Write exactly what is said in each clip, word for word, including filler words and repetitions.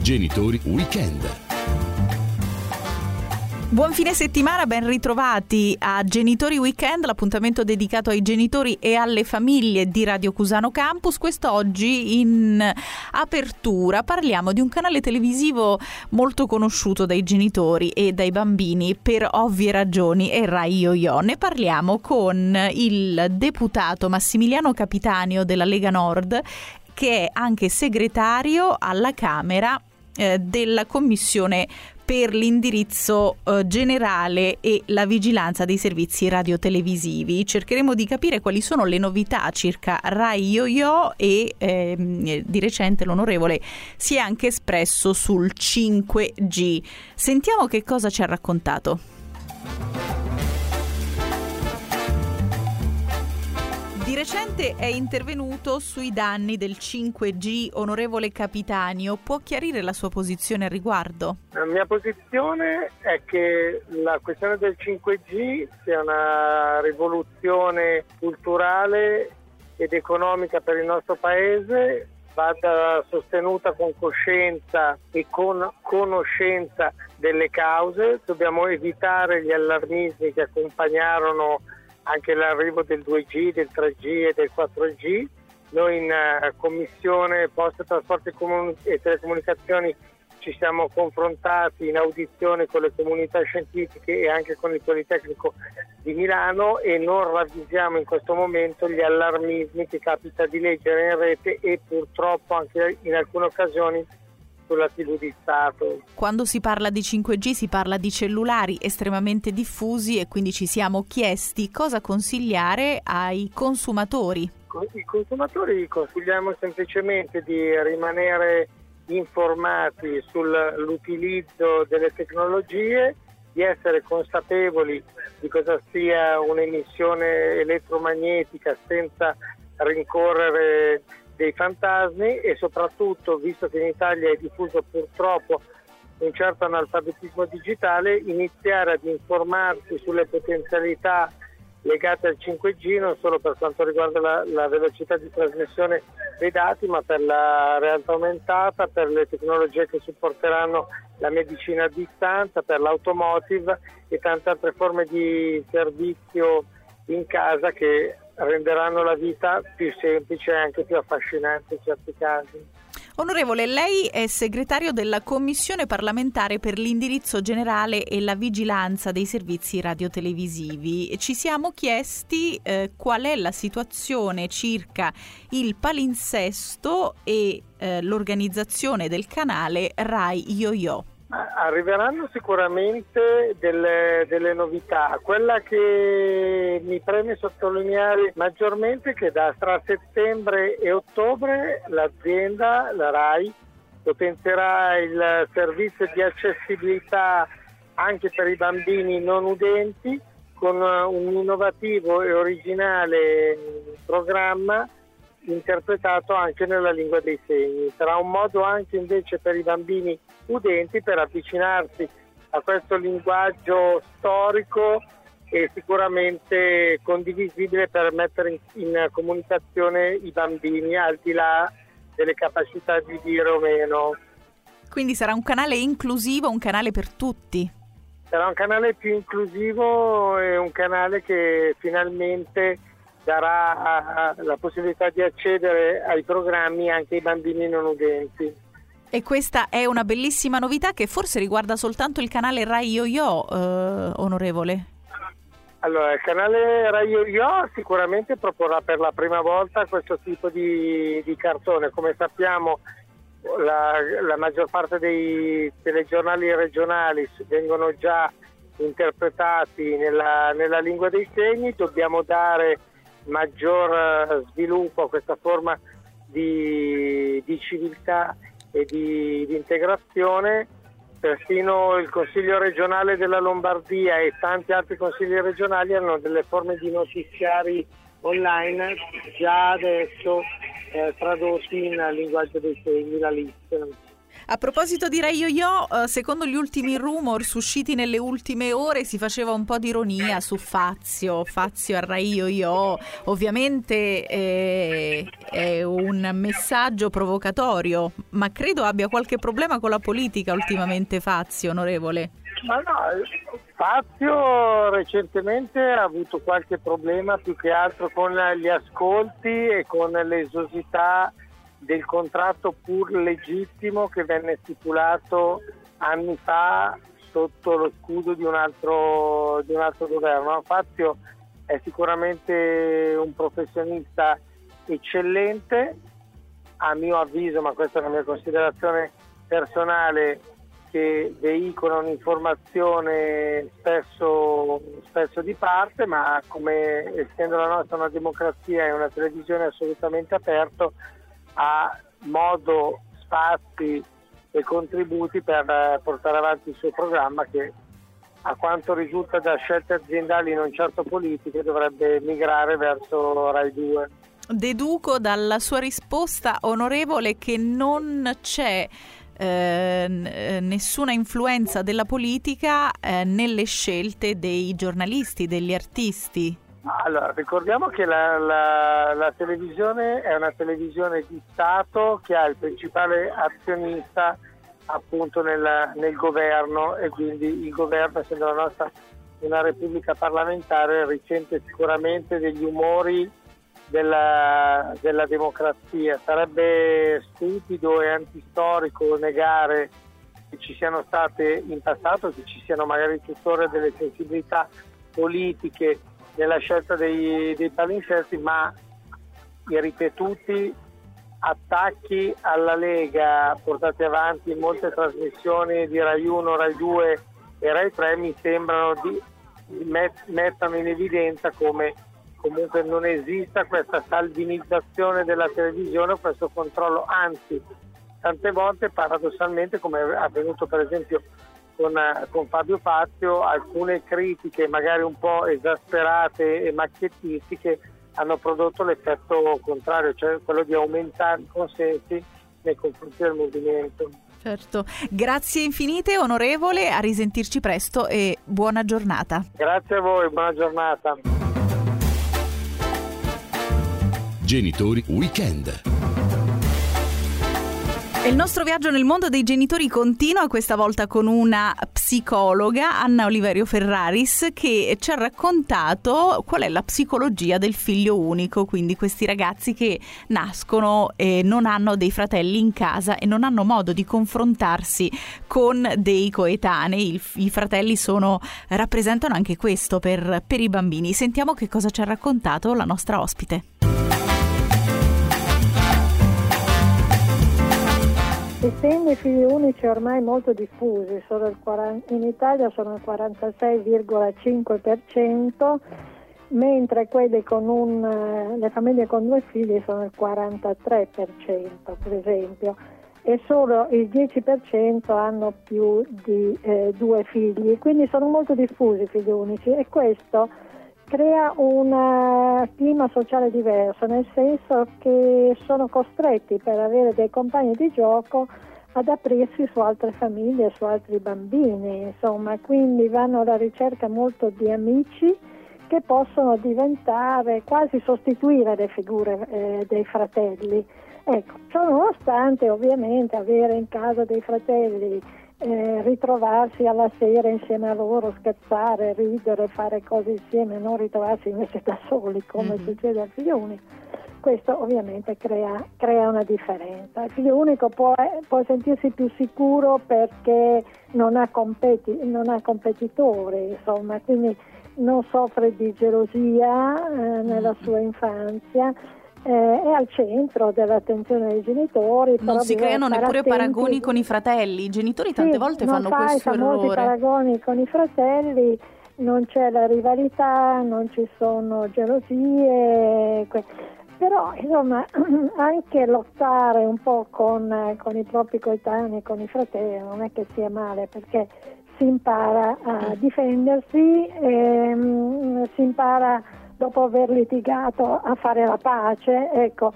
Genitori Weekend. Buon fine settimana, ben ritrovati a Genitori Weekend, l'appuntamento dedicato ai genitori e alle famiglie di Radio Cusano Campus. Quest'oggi in apertura parliamo di un canale televisivo molto conosciuto dai genitori e dai bambini per ovvie ragioni, è Rai Yo-Yo. Ne parliamo con il deputato Massimiliano Capitanio della Lega Nord, che è anche segretario alla Camera eh, della Commissione per l'indirizzo eh, generale e la vigilanza dei servizi radiotelevisivi. Cercheremo di capire quali sono le novità circa Rai Yo-Yo e ehm, di recente l'onorevole si è anche espresso sul cinque G. Sentiamo che cosa ci ha raccontato. Di recente è intervenuto sui danni del cinque G. Onorevole Capitanio, può chiarire la sua posizione al riguardo? La mia posizione è che la questione del cinque G sia una rivoluzione culturale ed economica per il nostro paese, vada sostenuta con coscienza e con conoscenza delle cause. Dobbiamo evitare gli allarmismi che accompagnarono anche l'arrivo del due G, del tre G e del quattro G. Noi in uh, Commissione Poste, Trasporti e Telecomunicazioni ci siamo confrontati in audizione con le comunità scientifiche e anche con il Politecnico di Milano e non ravvisiamo in questo momento gli allarmismi che capita di leggere in rete e purtroppo anche in alcune occasioni sulla tivù di Stato. Quando si parla di cinque G si parla di cellulari estremamente diffusi e quindi ci siamo chiesti cosa consigliare ai consumatori. I consumatori consigliamo semplicemente di rimanere informati sull'utilizzo delle tecnologie, di essere consapevoli di cosa sia un'emissione elettromagnetica senza rincorrere dei fantasmi e soprattutto, visto che in Italia è diffuso purtroppo un certo analfabetismo digitale, iniziare ad informarsi sulle potenzialità legate al cinque G, non solo per quanto riguarda la, la velocità di trasmissione dei dati, ma per la realtà aumentata, per le tecnologie che supporteranno la medicina a distanza, per l'automotive e tante altre forme di servizio in casa che renderanno la vita più semplice e anche più affascinante in certi casi. Onorevole, lei è segretario della Commissione parlamentare per l'indirizzo generale e la vigilanza dei servizi radiotelevisivi. Ci siamo chiesti eh, qual è la situazione circa il palinsesto e eh, l'organizzazione del canale Rai Yo-Yo. Arriveranno sicuramente delle, delle novità. Quella che mi preme sottolineare maggiormente è che da tra settembre e ottobre l'azienda, la Rai, potenzierà il servizio di accessibilità anche per i bambini non udenti con un innovativo e originale programma interpretato anche nella lingua dei segni. Sarà un modo anche invece per i bambini udenti per avvicinarsi a questo linguaggio storico e sicuramente condivisibile per mettere in, in comunicazione i bambini al di là delle capacità di dire o meno. Quindi sarà un canale inclusivo, un canale per tutti. Sarà un canale più inclusivo e un canale che finalmente darà la possibilità di accedere ai programmi anche ai bambini non udenti. E questa è una bellissima novità che forse riguarda soltanto il canale Rai Yo-Yo, eh, onorevole. Allora, il canale Rai Yo-Yo sicuramente proporrà per la prima volta questo tipo di, di cartone. Come sappiamo, la, la maggior parte dei telegiornali regionali vengono già interpretati nella, nella lingua dei segni. Dobbiamo dare maggior sviluppo a questa forma di, di civiltà e di, di integrazione. Persino il Consiglio regionale della Lombardia e tanti altri consigli regionali hanno delle forme di notiziari online già adesso eh, tradotti in linguaggio dei segni, la lista. A proposito di Rai Yo-Yo, eh, secondo gli ultimi rumors usciti nelle ultime ore si faceva un po' di ironia su Fazio, Fazio a Rai Yo-Yo. Ovviamente eh, è un messaggio provocatorio, ma credo abbia qualche problema con la politica ultimamente Fazio, onorevole. Ma no, Fazio recentemente ha avuto qualche problema più che altro con gli ascolti e con l'esosità del contratto pur legittimo che venne stipulato anni fa sotto lo scudo di un altro, di un altro governo. Fazio è sicuramente un professionista eccellente, a mio avviso, ma questa è la mia considerazione personale, che veicola un'informazione spesso, spesso di parte, ma come essendo la nostra una democrazia e una televisione assolutamente aperto, ha modo, spazi e contributi per portare avanti il suo programma che, a quanto risulta da scelte aziendali non certo politiche, dovrebbe migrare verso Rai due. Deduco dalla sua risposta, onorevole, che non c'è Eh, nessuna influenza della politica eh, nelle scelte dei giornalisti, degli artisti. Allora, ricordiamo che la, la, la televisione è una televisione di Stato che ha il principale azionista appunto nel, nel governo, e quindi il governo, essendo la nostra una repubblica parlamentare, risente sicuramente degli umori Della, della democrazia. Sarebbe stupido e antistorico negare che ci siano state in passato, che ci siano magari tuttora delle sensibilità politiche nella scelta dei, dei palinsesti, ma i ripetuti attacchi alla Lega portati avanti in molte trasmissioni di Rai uno, Rai due e Rai tre mi sembrano di, di met, mettano in evidenza come comunque non esista questa salvinizzazione della televisione o questo controllo, anzi tante volte paradossalmente, come è avvenuto per esempio con, con Fabio Fazio, alcune critiche magari un po' esasperate e macchiettistiche hanno prodotto l'effetto contrario, cioè quello di aumentare i consensi nei confronti del movimento. Certo, grazie infinite onorevole, a risentirci presto e buona giornata. Grazie a voi, buona giornata. Genitori Weekend. E il nostro viaggio nel mondo dei genitori continua, questa volta con una psicologa, Anna Oliverio Ferraris, che ci ha raccontato qual è la psicologia del figlio unico, quindi questi ragazzi che nascono e non hanno dei fratelli in casa e non hanno modo di confrontarsi con dei coetanei. Il, I fratelli sono, rappresentano anche questo per, per i bambini. Sentiamo che cosa ci ha raccontato la nostra ospite. Essendo i figli unici ormai molto diffusi, sono il quaranta, in Italia sono il quarantasei virgola cinque per cento, mentre quelli con un, le famiglie con due figli sono il quarantatré per cento, per esempio, e solo il dieci per cento hanno più di eh, due figli, quindi sono molto diffusi i figli unici, e questo crea un clima sociale diverso, nel senso che sono costretti, per avere dei compagni di gioco, ad aprirsi su altre famiglie, su altri bambini, insomma, quindi vanno alla ricerca molto di amici che possono diventare, quasi sostituire le figure eh, dei fratelli. Ecco, ciò nonostante, ovviamente, avere in casa dei fratelli, Eh, ritrovarsi alla sera insieme a loro, scherzare, ridere, fare cose insieme, non ritrovarsi invece da soli come mm-hmm. succede al figlio unico, questo ovviamente crea, crea una differenza. Il figlio unico può, può sentirsi più sicuro perché non ha, competi, non ha competitori, insomma, quindi non soffre di gelosia eh, nella sua infanzia. Eh, è al centro dell'attenzione dei genitori. Non si creano neppure attenti. Paragoni con i fratelli. I genitori tante sì, volte non fanno fai questo famosi errore. Paragoni con i fratelli, non c'è la rivalità, non ci sono gelosie, però insomma anche lottare un po' con, con i propri coetanei, con i fratelli, non è che sia male, perché si impara a difendersi, ehm, si impara dopo aver litigato a fare la pace, ecco,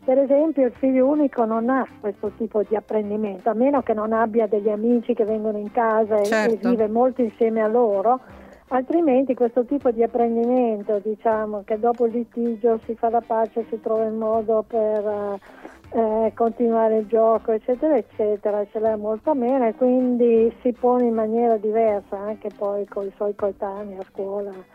Per esempio il figlio unico non ha questo tipo di apprendimento, a meno che non abbia degli amici che vengono in casa e, certo. e vive molto insieme a loro, altrimenti questo tipo di apprendimento, diciamo che dopo il litigio si fa la pace, si trova il modo per eh, continuare il gioco, eccetera, eccetera, ce l'ha molto meno e quindi si pone in maniera diversa anche poi con i suoi coetanei a scuola.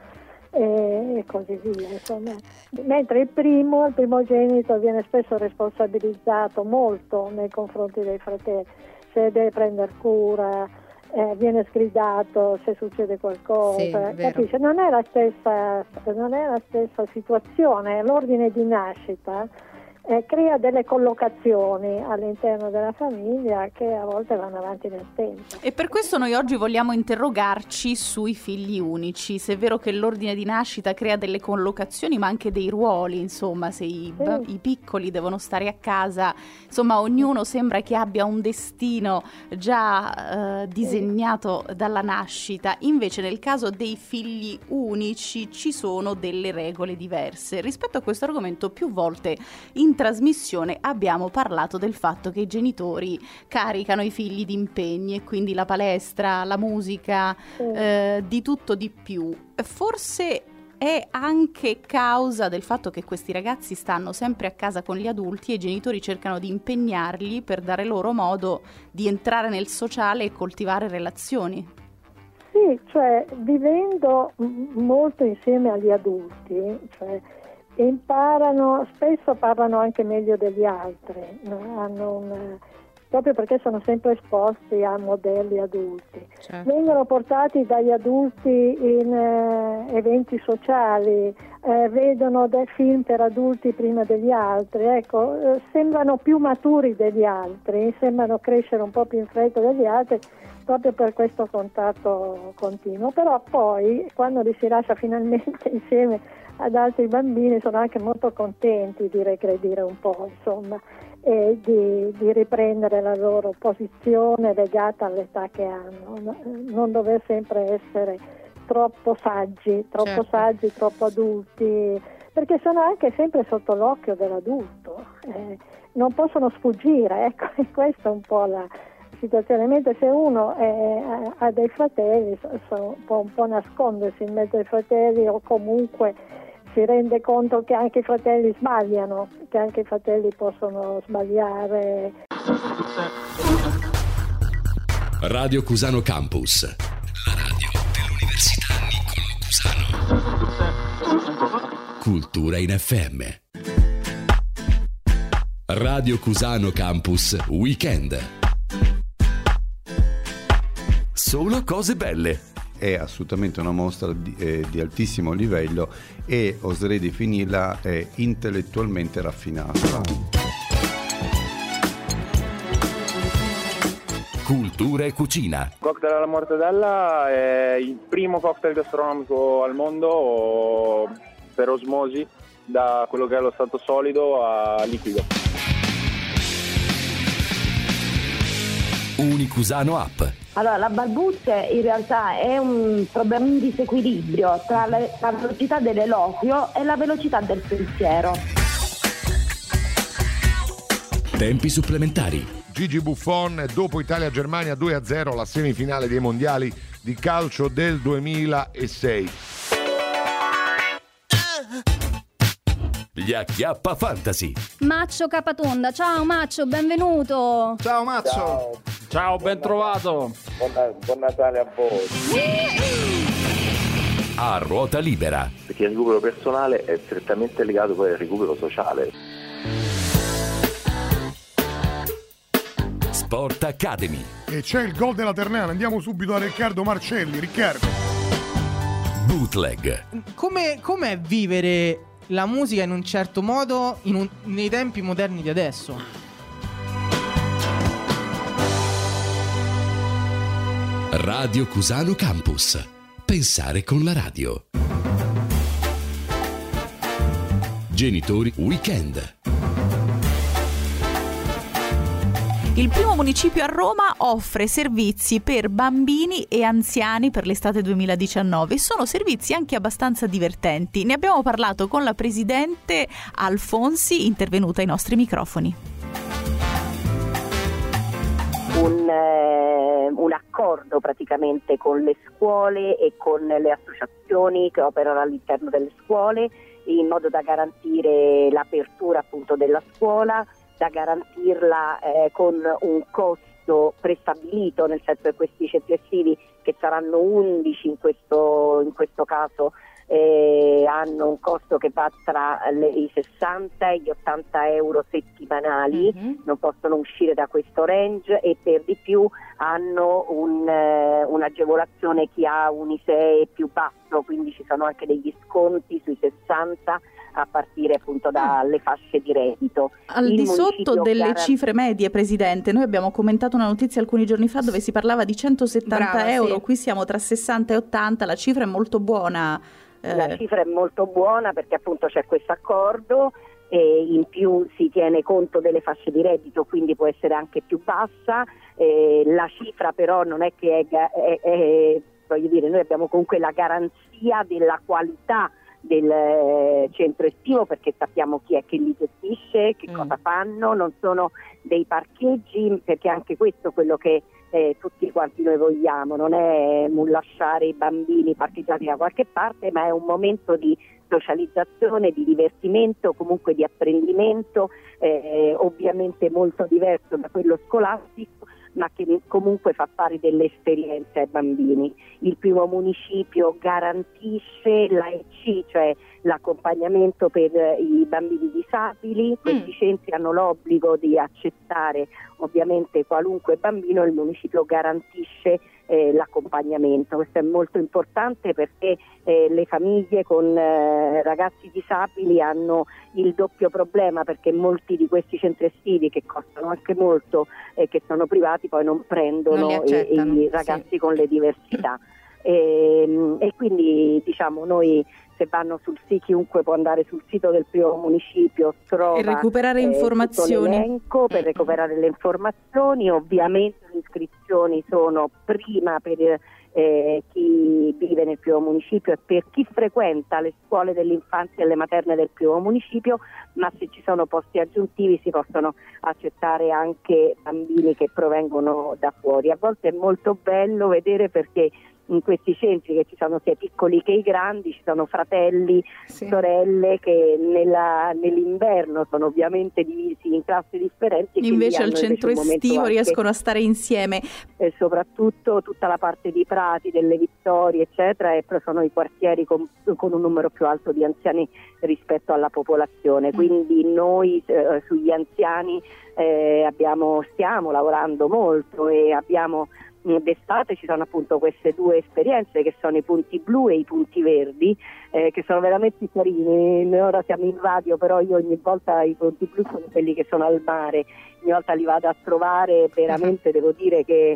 E così via, insomma. Mentre il primo, il primogenito viene spesso responsabilizzato molto nei confronti dei fratelli, se deve prendere cura, eh, viene sgridato se succede qualcosa, sì, capisce? Non è la stessa, non è la stessa situazione, l'ordine di nascita eh, crea delle collocazioni all'interno della famiglia che a volte vanno avanti nel tempo. E per questo noi oggi vogliamo interrogarci sui figli unici, se è vero che l'ordine di nascita crea delle collocazioni ma anche dei ruoli, insomma, se i, Sì. i piccoli devono stare a casa, insomma ognuno sembra che abbia un destino già eh, disegnato dalla nascita, invece nel caso dei figli unici ci sono delle regole diverse. Rispetto a questo argomento più volte in trasmissione abbiamo parlato del fatto che i genitori caricano i figli di impegni e quindi la palestra, la musica, Sì. eh, di tutto di più. Forse è anche causa del fatto che questi ragazzi stanno sempre a casa con gli adulti e i genitori cercano di impegnarli per dare loro modo di entrare nel sociale e coltivare relazioni. Sì, cioè vivendo m- molto insieme agli adulti, cioè imparano, spesso parlano anche meglio degli altri, no? Hanno un, proprio perché sono sempre esposti a modelli adulti. Certo. Vengono portati dagli adulti in eh, eventi sociali, eh, vedono dei film per adulti prima degli altri, ecco, eh, sembrano più maturi degli altri, sembrano crescere un po' più in fretta degli altri, proprio per questo contatto continuo. Però poi, quando li si lascia finalmente insieme ad altri bambini, sono anche molto contenti di regredire un po', insomma, e di, di riprendere la loro posizione legata all'età che hanno, non dover sempre essere troppo saggi, troppo Certo. saggi, troppo adulti, perché sono anche sempre sotto l'occhio dell'adulto, eh, non possono sfuggire, ecco, e questa è un po' la situazione. Mentre se uno è, ha dei fratelli, so, può un po' nascondersi in mezzo ai fratelli o comunque si rende conto che anche i fratelli sbagliano, che anche i fratelli possono sbagliare. Radio Cusano Campus, la radio dell'Università Niccolò Cusano. Cultura in F M. Radio Cusano Campus Weekend. Solo cose belle. È assolutamente una mostra di, eh, di altissimo livello e oserei definirla eh, intellettualmente raffinata. Cultura e cucina. Cocktail alla mortadella è il primo cocktail gastronomico al mondo per osmosi da quello che è lo stato solido a liquido. Unicusano App. Allora, la balbuzia in realtà è un problema di disequilibrio tra la, la velocità dell'eloquio e la velocità del pensiero. Tempi supplementari. Gigi Buffon, dopo Italia-Germania due a zero, la semifinale dei mondiali di calcio del duemilasei. Gli Acchiappa Fantasy. Maccio Capatonda, ciao Maccio, benvenuto. Ciao Maccio. Ciao, Ciao, ben trovato. buon, buon Natale a voi. A ruota libera. Perché il recupero personale è strettamente legato poi al recupero sociale. Sport Academy. E c'è il gol della Ternana, andiamo subito a Riccardo Marcelli. Riccardo. Bootleg. Come com'è vivere la musica in un certo modo in un, nei tempi moderni di adesso? Radio Cusano Campus. Pensare con la radio. Genitori Weekend. Il primo municipio a Roma offre servizi per bambini e anziani per l'estate duemiladiciannove. Sono servizi anche abbastanza divertenti. Ne abbiamo parlato con la presidente Alfonsi, intervenuta ai nostri microfoni. Un, eh, un accordo praticamente con le scuole e con le associazioni che operano all'interno delle scuole, in modo da garantire l'apertura appunto della scuola, da garantirla eh, con un costo prestabilito, nel senso che questi centri estivi, che saranno undici in questo, in questo caso, eh, hanno un costo che va tra le, i sessanta e gli ottanta euro settimanali, mm-hmm. non possono uscire da questo range, e per di più hanno un, eh, un'agevolazione chi ha un I S E E più basso, quindi ci sono anche degli sconti sui sessanta a partire appunto dalle fasce di reddito. Al Il di sotto delle garant- cifre medie, Presidente, noi abbiamo commentato una notizia alcuni giorni fa dove si parlava di centosettanta Brava, euro, sì. Qui siamo tra sessanta e ottanta, la cifra è molto buona. Eh. La cifra è molto buona perché appunto c'è questo accordo, e in più si tiene conto delle fasce di reddito, quindi può essere anche più bassa. Eh, la cifra però non è che è, è, è, voglio dire, noi abbiamo comunque la garanzia della qualità del centro estivo, perché sappiamo chi è che li gestisce, che mm. cosa fanno, non sono dei parcheggi, perché anche questo è quello che eh, tutti quanti noi vogliamo, non è lasciare i bambini parcheggiati da qualche parte, ma è un momento di socializzazione, di divertimento, comunque di apprendimento, eh, ovviamente molto diverso da quello scolastico, ma che comunque fa fare delle esperienze ai bambini. Il primo municipio garantisce l'A E C, cioè l'accompagnamento per i bambini disabili. Questi mm. centri hanno l'obbligo di accettare ovviamente qualunque bambino, il municipio garantisce eh, l'accompagnamento. Questo è molto importante perché eh, le famiglie con eh, ragazzi disabili hanno il doppio problema, perché molti di questi centri estivi, che costano anche molto e eh, che sono privati, poi non prendono non i, i ragazzi sì. con le diversità. E, e quindi diciamo noi, se vanno sul sito, chiunque può andare sul sito del primo municipio, trova e recuperare eh, informazioni, tutto l'elenco per recuperare le informazioni. Ovviamente le iscrizioni sono prima per eh, chi vive nel primo municipio e per chi frequenta le scuole dell'infanzia e le materne del primo municipio, ma se ci sono posti aggiuntivi si possono accettare anche bambini che provengono da fuori. A volte è molto bello vedere, perché in questi centri, che ci sono sia i piccoli che i grandi, ci sono fratelli, sì. sorelle che nella, nell'inverno sono ovviamente divisi in classi differenti, e invece al centro estivo anche, riescono a stare insieme, e soprattutto tutta la parte di Prati, delle Vittorie eccetera, e sono i quartieri con, con un numero più alto di anziani rispetto alla popolazione. mm. Quindi noi eh, sugli anziani eh, abbiamo, stiamo lavorando molto, e abbiamo d'estate ci sono appunto queste due esperienze, che sono i punti blu e i punti verdi, eh, che sono veramente carini. Noi ora siamo in radio, però io ogni volta i punti blu sono quelli che sono al mare, ogni volta li vado a trovare, veramente devo dire che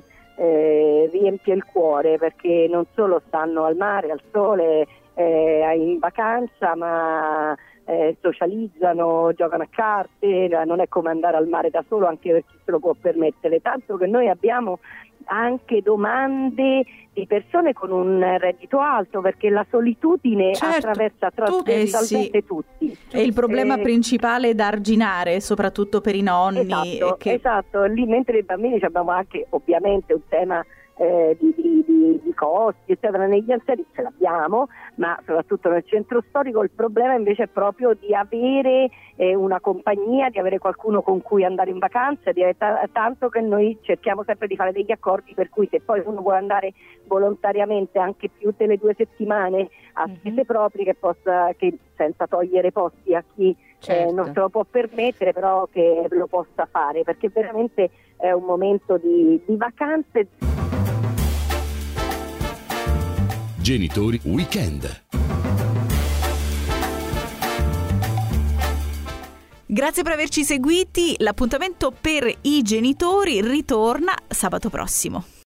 eh, riempie il cuore, perché non solo stanno al mare, al sole, eh, in vacanza, ma eh, socializzano, giocano a carte. Non è come andare al mare da solo, anche per chi se lo può permettere, tanto che noi abbiamo anche domande di persone con un reddito alto, perché la solitudine certo, attraversa trasversalmente eh sì. tutti. È il problema eh, principale da arginare, soprattutto per i nonni. Esatto, che... esatto. Lì, mentre i bambini abbiamo anche ovviamente un tema Eh, di, di, di, di costi eccetera, negli anziani ce l'abbiamo, ma soprattutto nel centro storico il problema invece è proprio di avere eh, una compagnia, di avere qualcuno con cui andare in vacanza, di avere t- tanto che noi cerchiamo sempre di fare degli accordi per cui, se poi uno vuole andare volontariamente anche più delle due settimane a spese mm-hmm. proprie, che possa, che senza togliere posti a chi certo. eh, non se lo può permettere, però che lo possa fare, perché veramente è un momento di, di vacanze. Genitori Weekend. Grazie per averci seguiti. L'appuntamento per i genitori ritorna sabato prossimo.